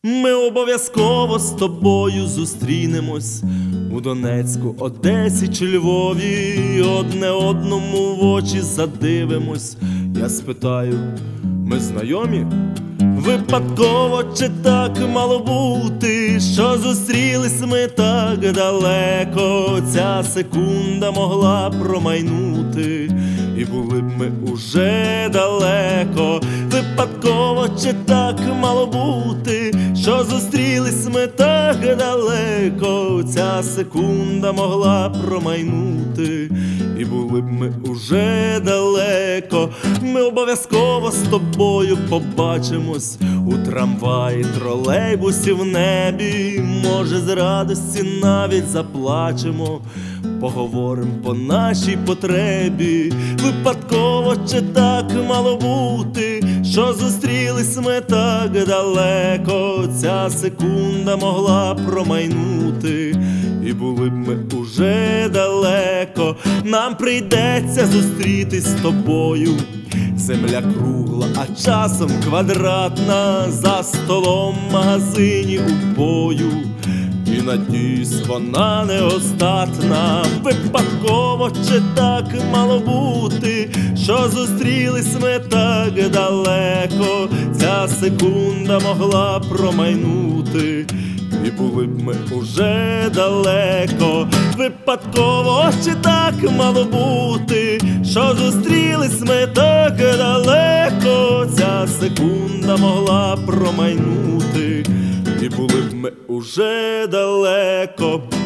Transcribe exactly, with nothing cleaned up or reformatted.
Ми обов'язково з тобою зустрінемось у Донецьку, Одесі чи Львові. Одне одному в очі задивимось. Я спитаю, ми знайомі? Випадково чи так мало бути, що зустрілись ми так далеко? Ця секунда могла промайнути, і були б ми уже далеко. Випадково чи так мало бути, що зустрілись ми так далеко? Ця секунда могла промайнути, і були б ми уже далеко. Ми обов'язково з тобою побачимось у трамваї, тролейбусі, в небі. Може, з радості навіть заплачемо, поговорим по нашій потребі. Випадково чи так мало бути, що зустрілись ми так далеко? Ця секунда могла промайнути, і були б ми уже далеко. Нам прийдеться зустрітись з тобою. Земля кругла, а часом квадратна, за столом в магазині у бою. І надіюсь, вона не остатна. Випадково чи так мало бути, що зустрілись ми так далеко? Ця секунда могла промайнути, і були б ми уже далеко. Випадково чи так мало бути, що зустрілись ми так далеко? Ця секунда могла промайнути, і були б ми уже далеко.